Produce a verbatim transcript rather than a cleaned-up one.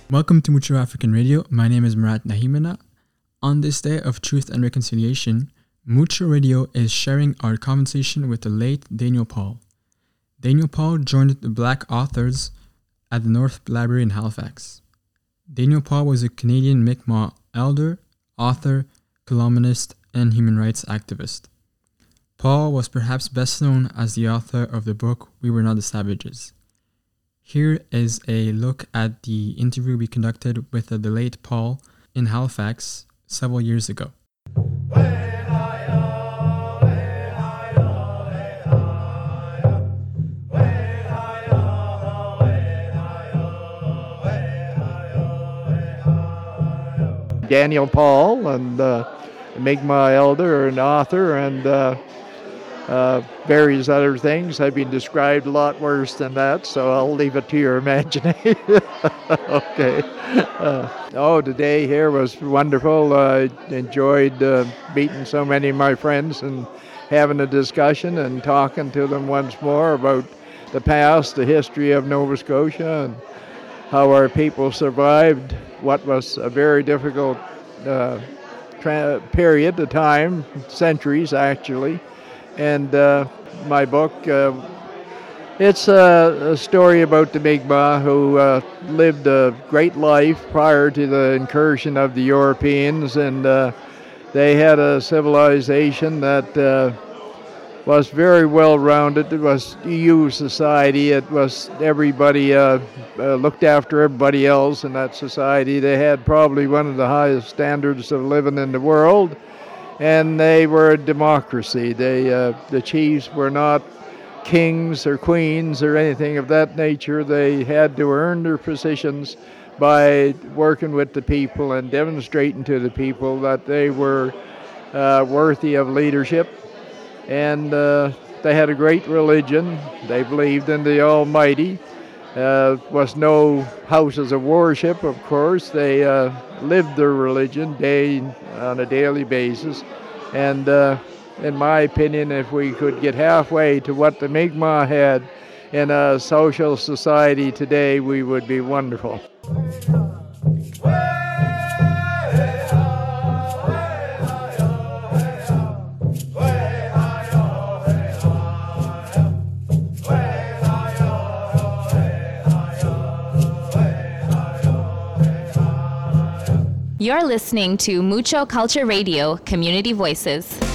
Welcome to Mucho African Radio. My name is Murat Nahimana. On this day of truth and reconciliation, Mucho Radio is sharing our conversation with the late Daniel Paul. Daniel Paul joined the Black authors at the North Library in Halifax. Daniel Paul was a Canadian Mi'kmaq elder, author, columnist, and human rights activist. Paul was perhaps best known as the author of the book We Were Not the Savages. Here is a look at the interview we conducted with the late Paul in Halifax several years ago. Daniel Paul, and uh, Mi'kmaq elder and author, and uh, uh, various other things. I've been described a lot worse than that, so I'll leave it to your imagination. Okay. Uh, oh, today here was wonderful. I uh, enjoyed uh, meeting so many of my friends and having a discussion and talking to them once more about the past, the history of Nova Scotia, and how our people survived what was a very difficult uh, tra- period, a time, centuries actually. And uh, my book, uh, it's a, a story about the Mi'kmaq who uh, lived a great life prior to the incursion of the Europeans, and uh, they had a civilization that uh, was very well-rounded. It was E U society. It was everybody uh, uh, looked after everybody else in that society. They had probably one of the highest standards of living in the world, and they were a democracy. They, uh, the chiefs were not kings or queens or anything of that nature. They had to earn their positions by working with the people and demonstrating to the people that they were uh, worthy of leadership. And uh, they had a great religion. They believed in the Almighty. Uh, was no houses of worship, of course. They uh, lived their religion day on a daily basis. And uh, in my opinion, if we could get halfway to what the Mi'kmaq had in a social society today, we would be wonderful. You're listening to Mucho Culture Radio, Community Voices.